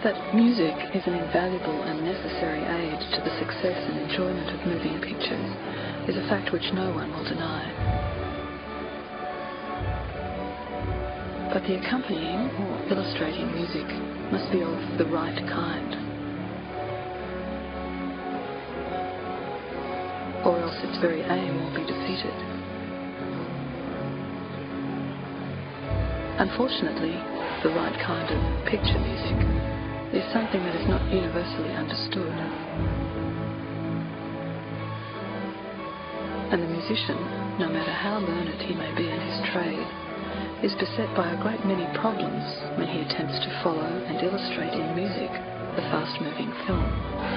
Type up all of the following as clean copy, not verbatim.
That music is an invaluable and necessary aid to the success and enjoyment of moving pictures is a fact which no one will deny. But the accompanying or illustrating music must be of the right kind, or else its very aim will be defeated. Unfortunately, the right kind of picture music is something that is not universally understood. And the musician, no matter how learned he may be in his trade, is beset by a great many problems when he attempts to follow and illustrate in music the fast-moving film.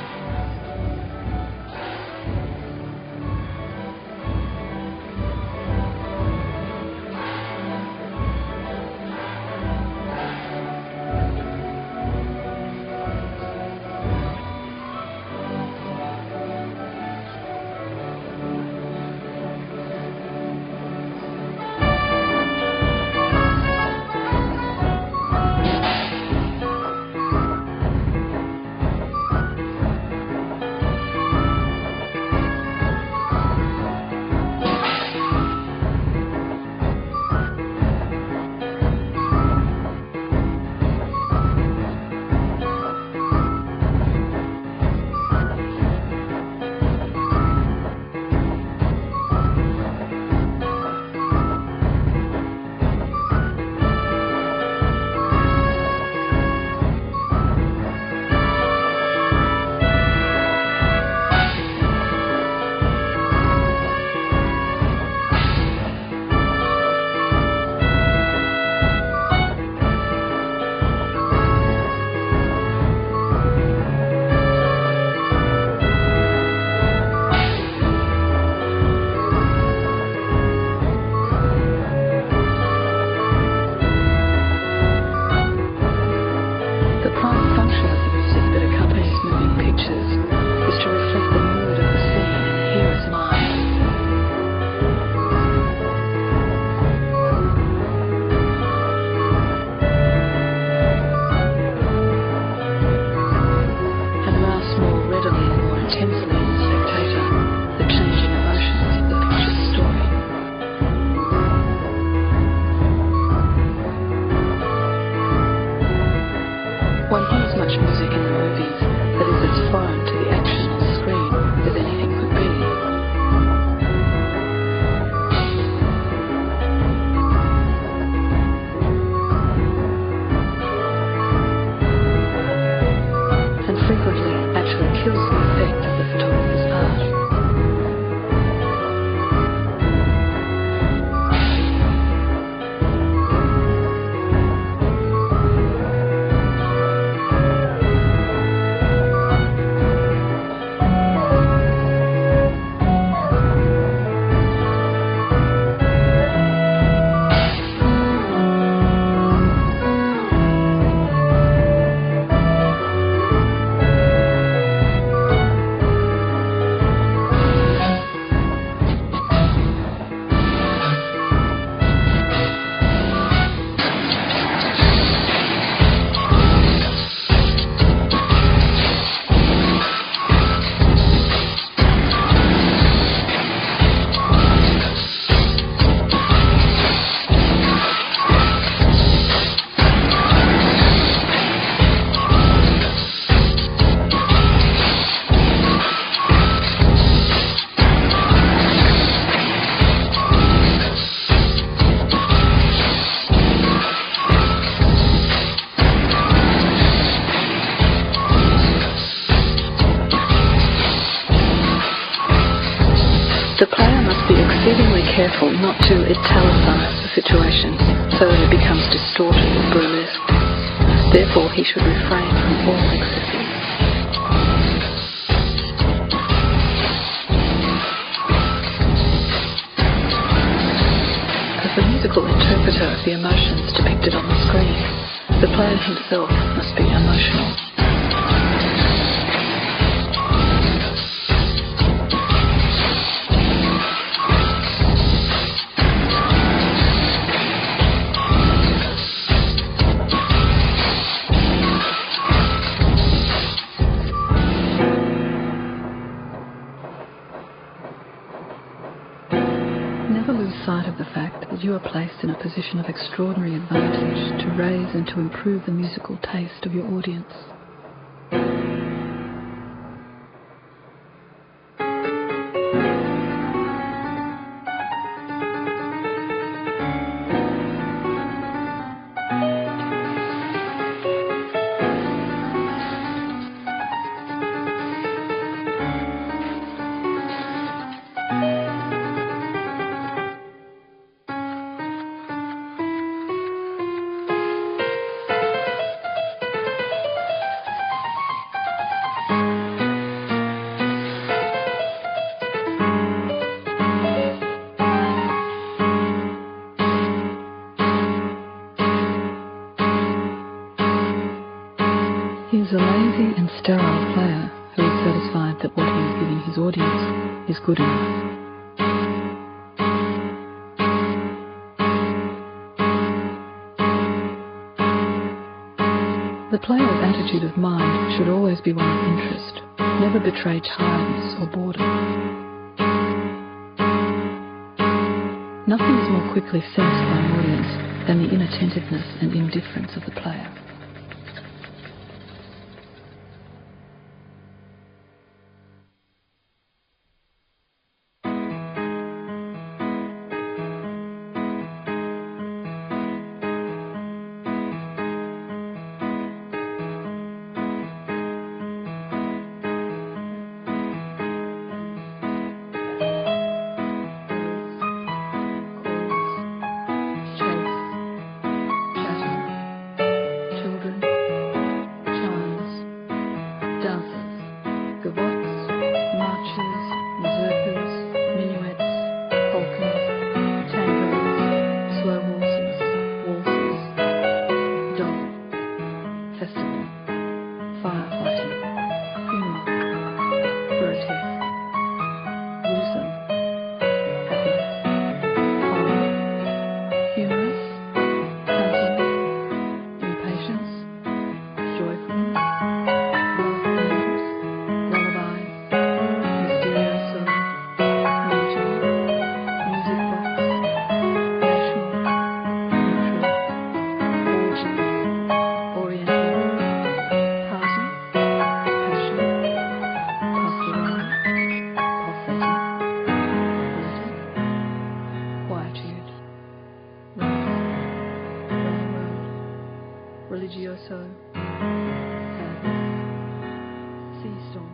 One hears much music in the movies that is as foreign to the action on the screen as anything could be. And frequently actually kills the effect of the photographer's art. The player must be exceedingly careful not to italicize the situation so that it becomes distorted or burlesque. Therefore, he should refrain from all excesses. As the musical interpreter of the emotions depicted on the screen, the player himself must be emotional. you are placed in a position of extraordinary advantage to raise and to improve the musical taste of your audience. He is a lazy and sterile player who is satisfied that what he is giving his audience is good enough. The player's attitude of mind should always be one of interest, never betray tiredness or boredom. Nothing is more quickly sensed by an audience than the inattentiveness and indifference of the player. Religioso, sadness, sea storm.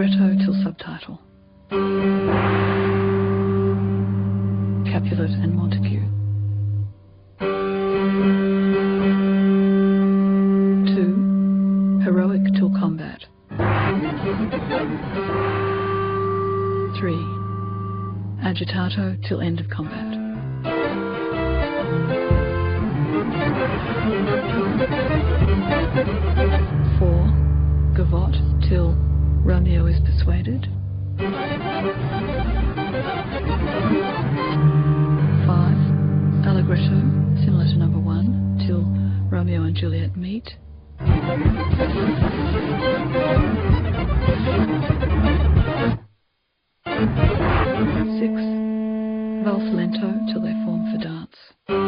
Allegretto till subtitle. Capulet and Montague. 2. Heroic till combat. 3. Agitato till end of combat. 4. Gavotte till Romeo is persuaded. 5. Allegretto, similar to number 1, till Romeo and Juliet meet. 6. Valse lento till they form for dance.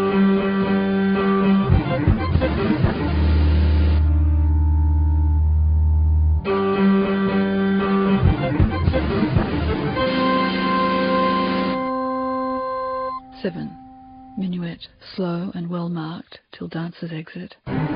7. Minuet, slow and well marked till dancers exit.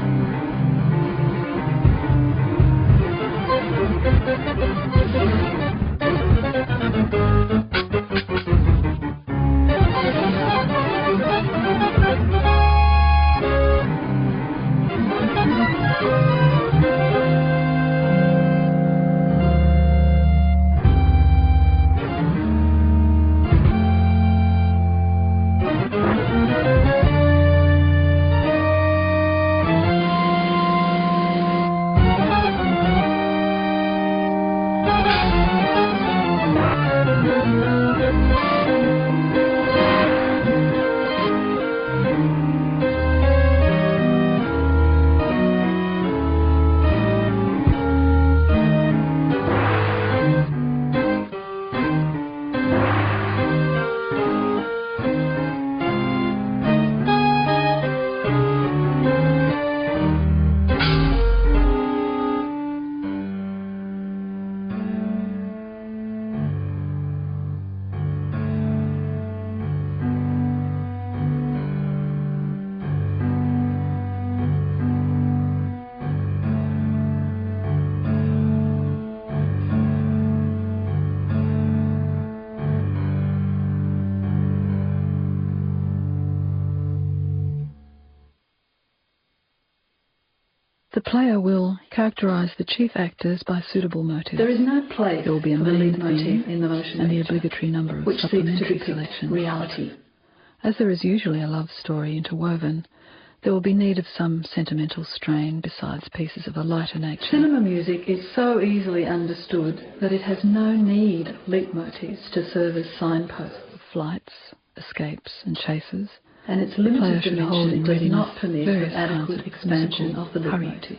'The player will characterize the chief actors by suitable motives. There is no place There will be a for the main lead motif theme in the motion and the picture, obligatory number of which seeks to supplementary depict selections. reality. As there is usually a love story interwoven, there will be need of some sentimental strain besides pieces of a lighter nature. Cinema music is so easily understood that it has no need of leitmotifs to serve as signposts, Flights, escapes and chases, and its the player limited should hold dimension in does readiness not permit of various kinds adequate of expansion musical of the hurry. leitmotif.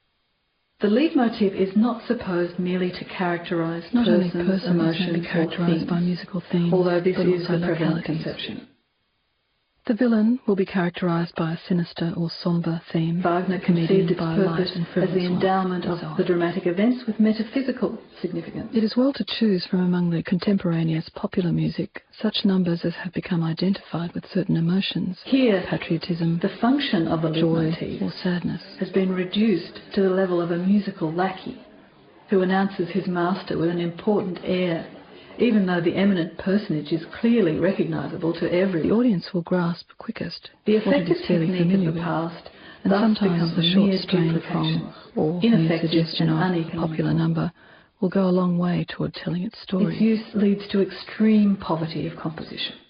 The leitmotif is not supposed merely to characterize Not only persons, persons emotions, may be or characterized by themes, musical themes, although this but is also the prevalent localities. conception. The villain will be characterized by a sinister or sombre theme, Wagner the comedian conceived its by a light purpose and as frivolous the one, endowment and of so on. the dramatic events with metaphysical significance. It is well to choose from among the contemporaneous popular music such numbers as have become identified with certain emotions, Here, patriotism, the function of the joy, leitmotif or sadness. has been reduced to the level of a musical lackey who announces his master with an important air, even though the eminent personage is clearly recognizable to The everyone. audience will grasp quickest The what it effective is fairly technique familiar of the with, past and thus sometimes becomes the a short mere strain duplication, from or mere ineffective suggestion and of a uneconomical. popular number will go a long way toward telling its story. Its use leads to extreme poverty of composition.